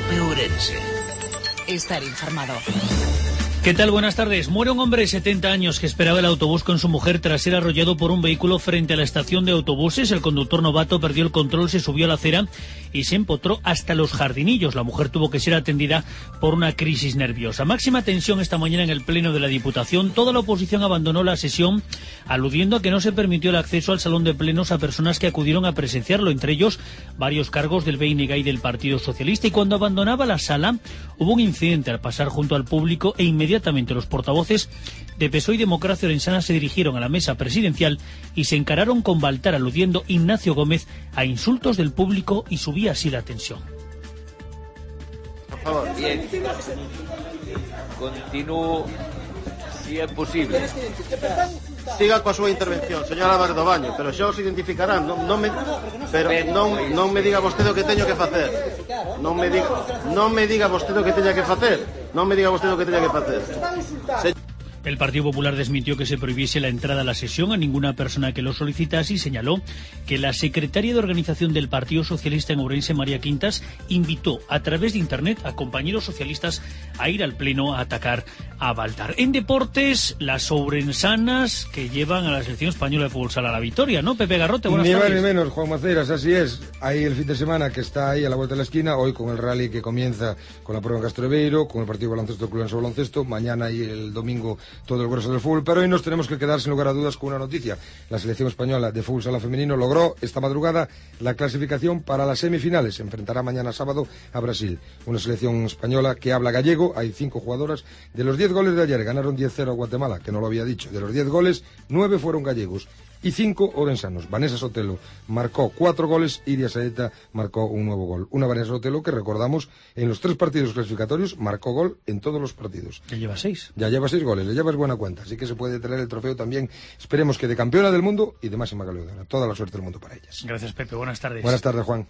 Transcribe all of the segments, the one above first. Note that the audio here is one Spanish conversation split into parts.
COPE Ourense. Estar informado. ¿Qué tal? Buenas tardes. Muere un hombre de 70 años que esperaba el autobús con su mujer tras ser arrollado por un vehículo frente a la estación de autobuses. El conductor novato perdió el control, se subió a la acera y se empotró hasta los jardinillos. La mujer tuvo que ser atendida por una crisis nerviosa. Máxima tensión esta mañana en el Pleno de la Diputación. Toda la oposición abandonó la sesión aludiendo a que no se permitió el acceso al salón de plenos a personas que acudieron a presenciarlo, entre ellos varios cargos del BNG y del Partido Socialista. Y cuando abandonaba la sala hubo un incidente al pasar junto al público e inmediatamente los portavoces de PSOE y Democracia Orensana se dirigieron a la mesa presidencial y se encararon con Baltar, aludiendo Ignacio Gómez a insultos del público, y subía así la tensión. Por favor, bien. Continúo, si é posible. Siga coa súa intervención, señora Bardobaño, pero xa os identificarán, non me diga vostede o que teño que facer. Non me diga vostede o que teña que facer. El Partido Popular desmintió que se prohibiese la entrada a la sesión a ninguna persona que lo solicitase y señaló que la secretaria de organización del Partido Socialista en Ourense, María Quintas, invitó a través de Internet a compañeros socialistas a ir al Pleno a atacar a Baltar. En deportes, las ourensanas que llevan a la selección española de fútbol sala a la victoria, ¿no? Pepe Garrote, buenas tardes. Ni más ni menos, Juan Maceiras, así es. Ahí el fin de semana que está ahí a la vuelta de la esquina, hoy con el rally que comienza con la prueba en Castreveiro, con el partido baloncesto Club en baloncesto, mañana y el domingo todo el grueso del fútbol, pero hoy nos tenemos que quedar sin lugar a dudas con una noticia. La selección española de fútbol sala femenino logró esta madrugada la clasificación para las semifinales. Se enfrentará mañana sábado a Brasil. Una selección española que habla gallego. Hay 5 jugadoras. De los 10 goles de ayer ganaron 10-0 a Guatemala, que no lo había dicho. De los 10 goles, 9 fueron gallegos y 5 orensanos. Vanessa Sotelo marcó 4 goles, Iria Saeta marcó un nuevo gol. Una Vanessa Sotelo que, recordamos, en los 3 partidos clasificatorios marcó gol en todos los partidos. Ya lleva 6. Ya lleva 6 goles, le llevas buena cuenta, así que se puede traer el trofeo también. Esperemos que de campeona del mundo y de máxima goleadora. Toda la suerte del mundo para ellas. Gracias, Pepe. Buenas tardes. Buenas tardes, Juan.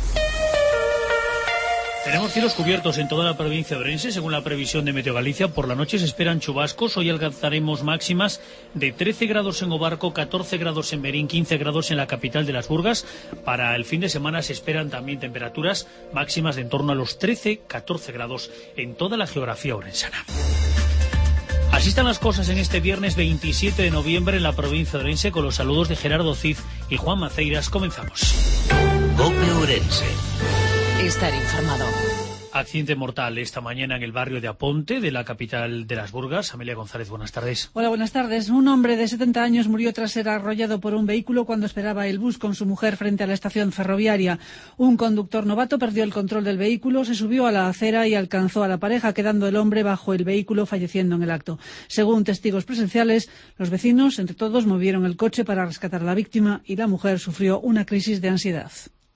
Tenemos cielos cubiertos en toda la provincia de Ourense, según la previsión de Meteo Galicia. Por la noche se esperan chubascos. Hoy alcanzaremos máximas de 13 grados en Obarco, 14 grados en Berín, 15 grados en la capital de las Burgas. Para el fin de semana se esperan también temperaturas máximas de en torno a los 13-14 grados en toda la geografía orensana. Así están las cosas en este viernes 27 de noviembre en la provincia de Ourense, con los saludos de Gerardo Cid y Juan Maceiras. Comenzamos. COPE Ourense. Estar informado. Accidente mortal esta mañana en el barrio de Aponte, de la capital de las Burgas. Amelia González, buenas tardes. Hola, buenas tardes. Un hombre de 70 años murió tras ser arrollado por un vehículo cuando esperaba el bus con su mujer frente a la estación ferroviaria. Un conductor novato perdió el control del vehículo, se subió a la acera y alcanzó a la pareja, quedando el hombre bajo el vehículo, falleciendo en el acto. Según testigos presenciales, los vecinos, entre todos, movieron el coche para rescatar a la víctima y la mujer sufrió una crisis de ansiedad.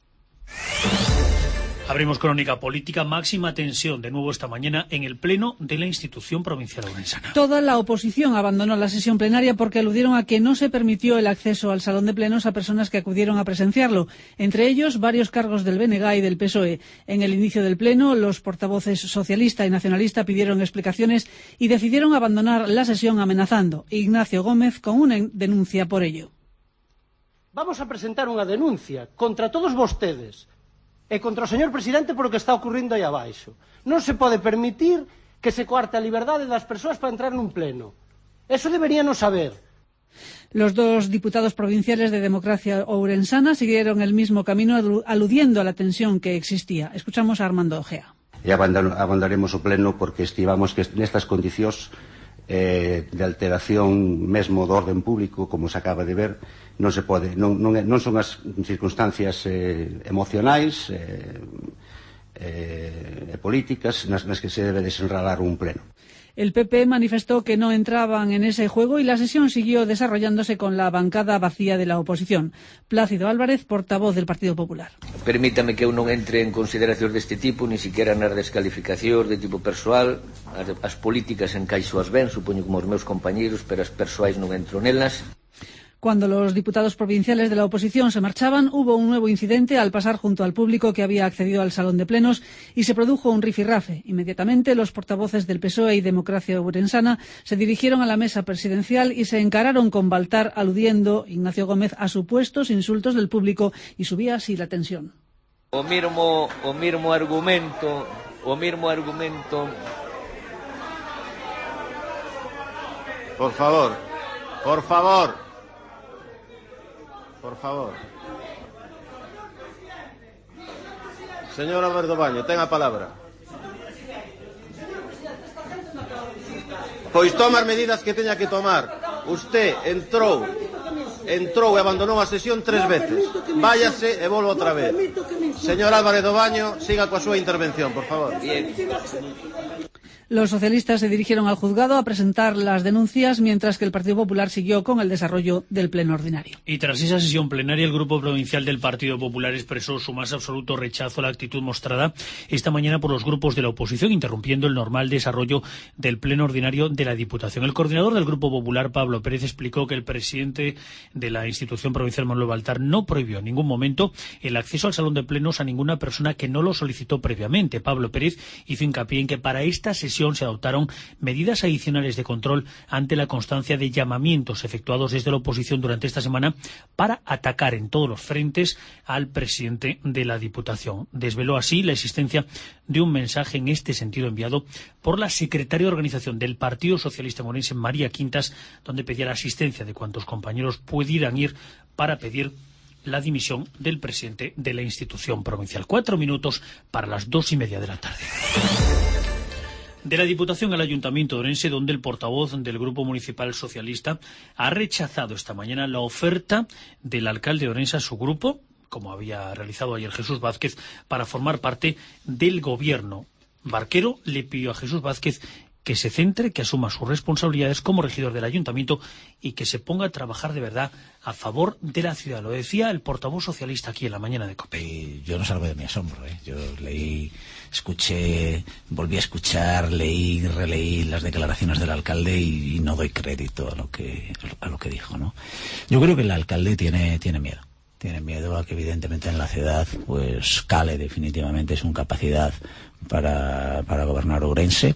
Abrimos crónica política. Máxima tensión de nuevo esta mañana en el Pleno de la institución provincial orensana. Toda la oposición abandonó la sesión plenaria porque aludieron a que no se permitió el acceso al salón de plenos a personas que acudieron a presenciarlo, entre ellos varios cargos del BNG y del PSOE. En el inicio del Pleno, los portavoces socialista y nacionalista pidieron explicaciones y decidieron abandonar la sesión amenazando. Ignacio Gómez con una denuncia por ello. Vamos a presentar unha denuncia contra todos vostedes e contra o señor presidente por o que está ocurrindo aí abaixo. Non se pode permitir que se coarte a liberdade das persoas para entrar nun pleno. Eso deberían saber. Los dos diputados provinciales de Democracia Ourensana siguieron el mismo camino aludiendo a la tensión que existía. Escuchamos a Armando Ojea. E abandonaremos o pleno porque estimamos que nestas condicións de alteración mesmo do orden público, como se acaba de ver, non se pode, non son as circunstancias emocionais e políticas nas que se debe desenralar un pleno. El PP manifestó que no entraban en ese juego y la sesión siguió desarrollándose con la bancada vacía de la oposición. Plácido Álvarez, portavoz del Partido Popular. Permítame que eu non entre en consideracións deste tipo, ni siquiera nas descalificacións de tipo persoal. As políticas encaixo as ben, supoño como os meus compañeiros, pero as persoais non entro nelas. Cuando los diputados provinciales de la oposición se marchaban, hubo un nuevo incidente al pasar junto al público que había accedido al salón de plenos y se produjo un rifirrafe. Inmediatamente, los portavoces del PSOE y Democracia Ourensana se dirigieron a la mesa presidencial y se encararon con Baltar, aludiendo Ignacio Gómez a supuestos insultos del público, y subía así la tensión. O mismo argumento o mesmo argumento. Por favor, por favor, por favor. Señora Verdobaño, ten a palabra. Pois toma as medidas que teña que tomar. Usted entrou e abandonou a sesión 3 veces. Váyase e volva outra vez. Señor Álvarez do Baño, siga coa súa intervención, por favor. Bien. Los socialistas se dirigieron al juzgado a presentar las denuncias, mientras que el Partido Popular siguió con el desarrollo del pleno ordinario. Y tras esa sesión plenaria, el Grupo Provincial del Partido Popular expresó su más absoluto rechazo a la actitud mostrada esta mañana por los grupos de la oposición, interrumpiendo el normal desarrollo del pleno ordinario de la Diputación. El coordinador del Grupo Popular, Pablo Pérez, explicó que el presidente de la institución provincial, Manuel Baltar, no prohibió en ningún momento el acceso al salón de plenos a ninguna persona que no lo solicitó previamente. Pablo Pérez hizo hincapié en que para esta sesión se adoptaron medidas adicionales de control ante la constancia de llamamientos efectuados desde la oposición durante esta semana para atacar en todos los frentes al presidente de la Diputación. Desveló así la existencia de un mensaje en este sentido enviado por la secretaria de organización del Partido Socialista en Ourense, María Quintas, donde pedía la asistencia de cuantos compañeros pudieran ir para pedir la dimisión del presidente de la institución provincial. 4 minutos para las 2:30 de la tarde. De la Diputación al Ayuntamiento de Ourense, donde el portavoz del Grupo Municipal Socialista ha rechazado esta mañana la oferta del alcalde de Ourense a su grupo, como había realizado ayer Jesús Vázquez, para formar parte del gobierno. Barquero le pidió a Jesús Vázquez que se centre, que asuma sus responsabilidades como regidor del Ayuntamiento y que se ponga a trabajar de verdad a favor de la ciudad. Lo decía el portavoz socialista aquí en la mañana de COPE. Yo no salgo de mi asombro, Yo leí, escuché, volví a escuchar, leí y releí las declaraciones del alcalde y no doy crédito a lo que dijo, ¿no? Yo creo que el alcalde tiene miedo. Tiene miedo a que evidentemente en la ciudad pues cale definitivamente su incapacidad para gobernar Ourense.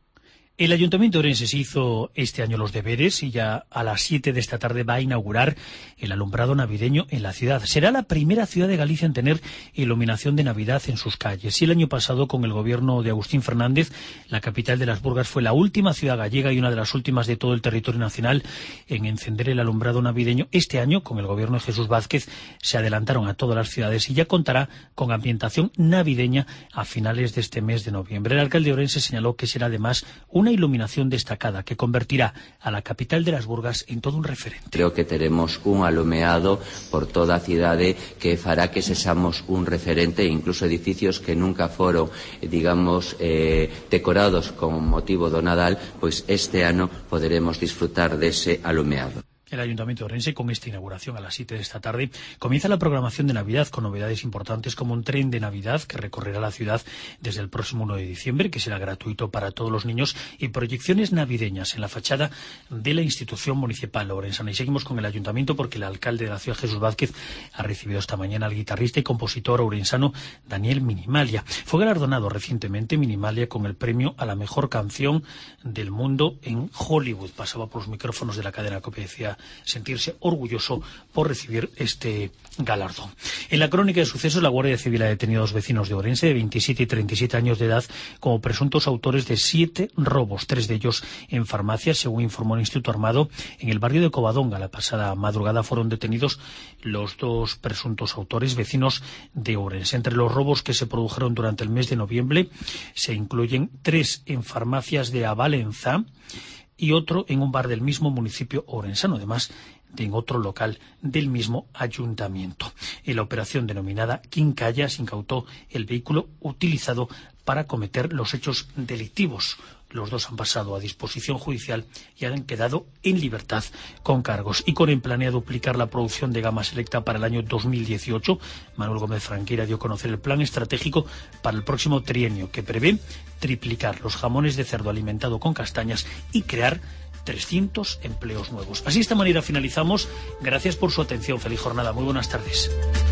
El Ayuntamiento de Ourense se hizo este año los deberes y ya a las 7 de esta tarde va a inaugurar el alumbrado navideño en la ciudad. Será la primera ciudad de Galicia en tener iluminación de Navidad en sus calles. Y el año pasado, con el gobierno de Agustín Fernández, la capital de las Burgas fue la última ciudad gallega y una de las últimas de todo el territorio nacional en encender el alumbrado navideño. Este año, con el gobierno de Jesús Vázquez, se adelantaron a todas las ciudades y ya contará con ambientación navideña a finales de este mes de noviembre. El alcalde de Ourense señaló que será además una iluminación destacada que convertirá a la capital de las Burgas en todo un referente. Creo que teremos un alumeado por toda a cidade que fará que sexamos un referente, incluso edificios que nunca foron, digamos, decorados con motivo do Nadal, pois este ano poderemos disfrutar dese alumeado. El Ayuntamiento de Ourense, con esta inauguración a las 7 de esta tarde, comienza la programación de Navidad con novedades importantes como un tren de Navidad que recorrerá la ciudad desde el próximo 1 de diciembre, que será gratuito para todos los niños, y proyecciones navideñas en la fachada de la institución municipal ourensana. Y seguimos con el Ayuntamiento porque el alcalde de la ciudad, Jesús Vázquez, ha recibido esta mañana al guitarrista y compositor ourensano Daniel Minimalia. Fue galardonado recientemente Minimalia con el premio a la mejor canción del mundo en Hollywood. Pasaba por los micrófonos de la cadena COPE y decía sentirse orgulloso por recibir este galardón. En la crónica de sucesos, la Guardia Civil ha detenido a 2 vecinos de Ourense de 27 y 37 años de edad como presuntos autores de 7 robos, 3 de ellos en farmacias, según informó el Instituto Armado. En el barrio de Covadonga, la pasada madrugada, fueron detenidos los 2 presuntos autores, vecinos de Ourense. Entre los robos que se produjeron durante el mes de noviembre se incluyen 3 en farmacias de Avalenza y otro en un bar del mismo municipio ourensano, además de en otro local del mismo ayuntamiento. En la operación denominada Quincalla se incautó el vehículo utilizado para cometer los hechos delictivos. Los 2 han pasado a disposición judicial y han quedado en libertad con cargos. Y con el planea duplicar la producción de gama selecta para el año 2018, Manuel Gómez Franqueira dio a conocer el plan estratégico para el próximo trienio, que prevé triplicar los jamones de cerdo alimentado con castañas y crear 300 empleos nuevos. Así, de esta manera finalizamos. Gracias por su atención. Feliz jornada. Muy buenas tardes.